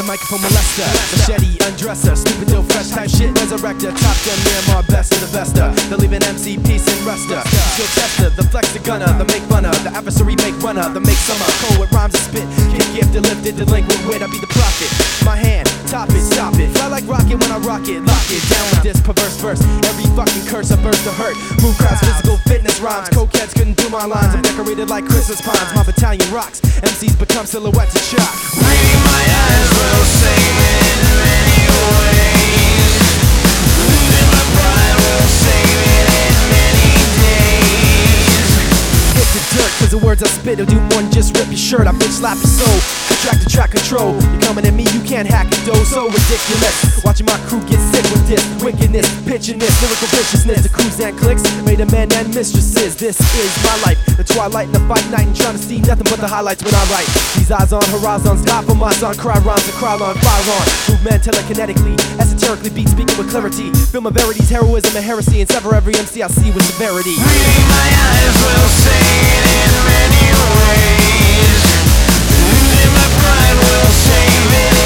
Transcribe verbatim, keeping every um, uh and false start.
the microphone molester, machete undresser, stupid ill fresh type shit resurrector, top gun Miramar, best of the besta, the leaving M C peace and rester, skill tester, the flex the gunner, the make funner, the adversary make runner, the make summer, cold with rhymes and spit, kick gifted, lifted, delinquent wit, I be the prophet, my hand, top it, stop it, fly like rocket when I rock it, lock it, down with this perverse verse, every fucking curse I burst to hurt, move crowds, physical fitness rhymes, cokeheads couldn't do my lines, I'm decorated like Christmas pines, my battalion rocks, M Cs become silhouettes of shock. Reading my eyes will save it in many ways. Losing my pride will save it in many days. Hit the dirt, cause the words I spit will do more than just rip your shirt. I bitch slap your soul, track to track control. You're coming at me, you can't hack it though, so ridiculous. Watching my crew get sick with this wickedness, pitching this lyrical viciousness. The crews and clicks made a man and mistresses. This is my life, the twilight and the fight night, and trying to see nothing but the highlights when I write. These eyes on horizons, die for my son, cry rhymes and cry on, fire on. Movement telekinetically, esoterically beat speaking with clarity. Film of verities, heroism and heresy, and sever every M C I see with severity. Reading my eyes will say it in many ways. Losing my pride will save it